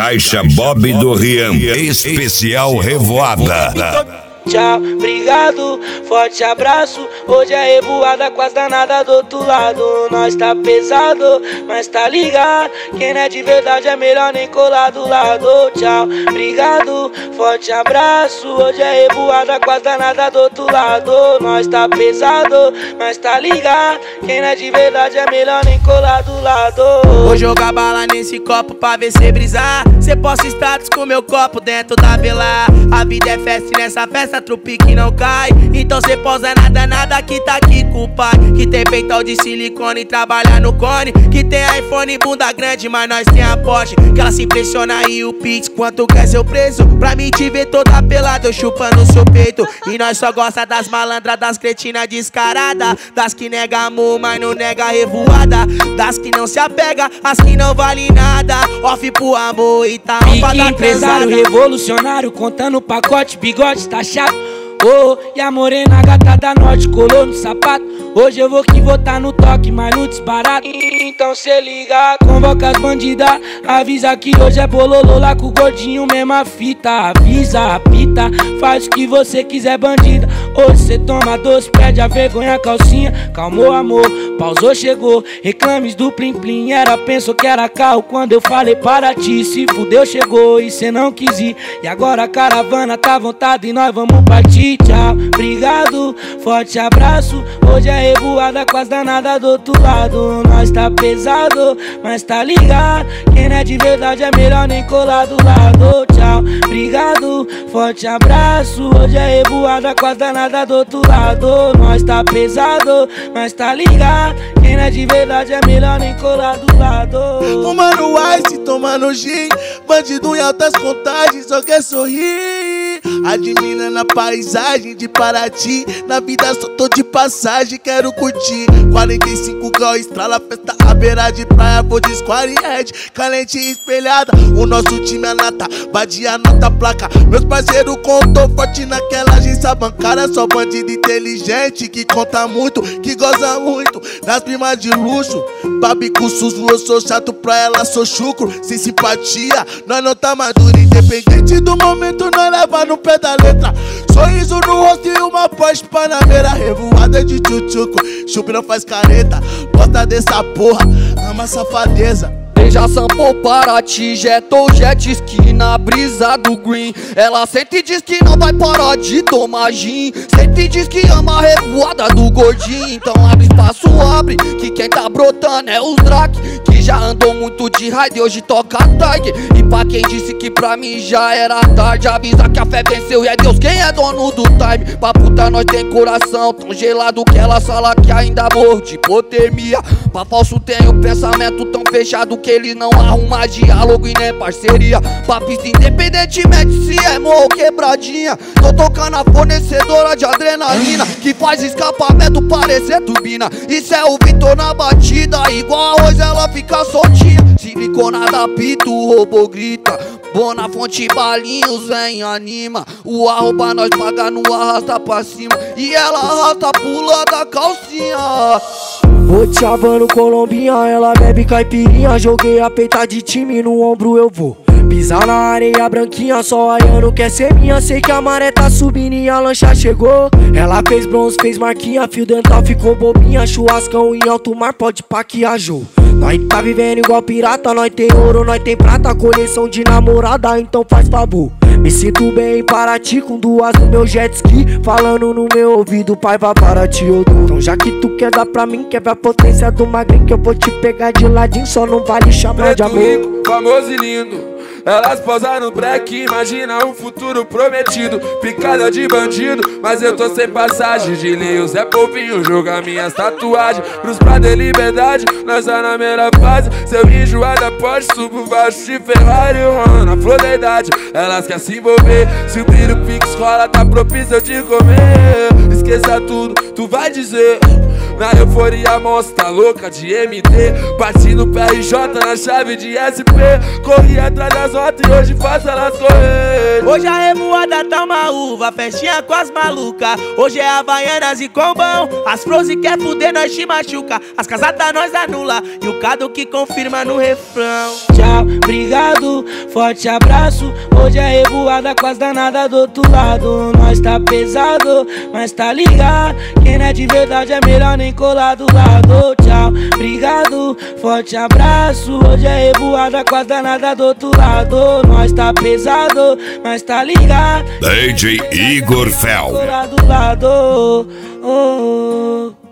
Caixa Bob do Rian, especial Revoada. Tchau, obrigado, forte abraço. Hoje é revoada com as danadas do outro lado. Nós tá pesado, mas tá ligado. Quem não é de verdade é melhor nem colar do lado. Tchau, obrigado, forte abraço. Hoje é revoada com as danadas do outro lado. Nós tá pesado, mas tá ligado. Quem não é de verdade é melhor nem colar do lado. Vou jogar bala nesse copo pra ver cê brisar. Cê posta status com meu copo dentro da vela. A vida é festa e nessa festa trupe que não cai. Então cê posa nada que tá aqui com o pai. Que tem peitão de silicone e trabalha no cone. Que tem iPhone e bunda grande, mas nós tem a Porsche. Que ela se impressiona e o Pix, quanto quer seu preço. Pra mim te ver toda pelada, eu chupando seu peito. E nós só gosta das malandras, das cretinas descaradas. Das que nega amor, mas não nega revoada. Das que não se apega, as que não vale nada. Off pro amor e tá Pique empresário revolucionário, contando pacote, bigode tá chato. Oh, e a morena gata da norte colou no sapato. Hoje eu vou que vou tá no toque, mas no desbarato. Então cê liga, convoca as bandidas. Avisa que hoje é bololô lá com o gordinho, mesma fita. Avisa, apita, faz o que você quiser, bandida. Hoje cê toma doce, pede a vergonha, calcinha. Calmou amor, pausou, chegou. Reclames do plim plim, era, pensou que era carro. Quando eu falei para ti, se fudeu, chegou e cê não quis ir. E agora a caravana tá à vontade e nós vamos partir. Tchau, obrigado, forte abraço. Hoje é revoada com as danadas do outro lado. Nós tá pesado, mas tá ligado. Quem não é de verdade é melhor nem colar do lado. Tchau, obrigado, forte abraço. Hoje é revoada com as danadas do outro lado. Nós tá pesado, mas tá ligado. Quem não é de verdade é melhor nem colar do lado. Fumando ice, tomando gin. Bandido em altas contagens, só quer sorrir. Admirando a paisagem de Paraty. Na vida só tô de passagem, quero curtir. 45 graus, estrala, festa à beira de praia. Vou de square head, calente e espelhada. O nosso time é nata, badia nota placa. Meus parceiros contou forte naquela agência bancária. Só bandido inteligente, que conta muito, que goza muito. Nas primas de luxo, babi com suso. Eu sou chato pra ela, sou chucro. Sem simpatia, nós não tá maduro. Independente do momento, nós leva no pé da letra. Sorriso no rosto e uma Porsche Panamera. Revoada de tchutchuco, chup não faz careta. Gosta dessa porra, ama safadeza. Já samplou Paraty, jetou jet ski na brisa do green. Ela sente e diz que não vai parar de tomar gin. Sente e diz que ama a revoada do gordinho. Então abre espaço, abre, que quem tá brotando é os Drake. Que já andou muito de ride e hoje toca tag. E pra quem disse que pra mim já era tarde, avisa que a fé venceu e é Deus quem é dono do time. Pra puta nós tem coração tão gelado que ela fala que ainda morre de hipotermia. Pra falso tem o pensamento tão fechado que ele não arruma diálogo e nem parceria. Pra pista independentemente se é morro ou quebradinha. Tô tocando a fornecedora de adrenalina, que faz escapamento parecer turbina. Isso é o Vitor na batida, igual arroz ela fica soltinha. Siliconada pita, o robô grita. Bona fonte balinhos, vem anima. O arroba nós paga no arrasta pra cima. E ela arrasta pula da calcinha. Vou te chavando colombinha, ela bebe caipirinha. Joguei a peita de time, no ombro eu vou pisar na areia branquinha, só aiano quer ser minha. Sei que a maré tá subindo e a lancha chegou. Ela fez bronze, fez marquinha, fio dental ficou bobinha. Churrascão em alto mar, pode pá que ajou. Nós tá vivendo igual pirata, nós tem ouro, nós tem prata. Coleção de namorada, então faz favor. Me sinto bem em Paraty, com duas no meu jet ski. Falando no meu ouvido, pai vai para ti eu dou. Então já que tu quer dar pra mim, quer ver a potência do magrinho, que eu vou te pegar de ladinho, só não vale chamar de amor. Rico, famoso e lindo. Elas posaram no break, imagina um futuro prometido. Picada de bandido, mas eu tô sem passagem de linho. Zé Povinho joga minhas tatuagens. Cruz pra ter liberdade, nós tá na melhor fase. Seu enjoada pode subo baixo de Ferrari, na flor da idade. Elas querem se envolver, se o brilho pix rola, tá propício de comer. Esqueça tudo, tu vai dizer. Na euforia mostra louca de MD. Partindo PRJ na chave de SP. Corri atrás das notas e hoje faço elas correr. Hoje a revoada tá uma uva, festinha com as malucas. Hoje é Havaianas e combão. As Frozen quer fuder, nós te machuca. As casadas nós anula e o Cado que confirma no refrão. Tchau, obrigado, forte abraço. Hoje é revoada com as danadas do outro lado. Nós tá pesado, mas tá ligado. Quem não é de verdade é melhor nem colar do lado. Tchau, obrigado, forte abraço. Hoje é revoada com as danadas do outro lado. Nós tá pesado, mas tá ligado. DJ Igor Fel. Colar do lado. Oh, oh.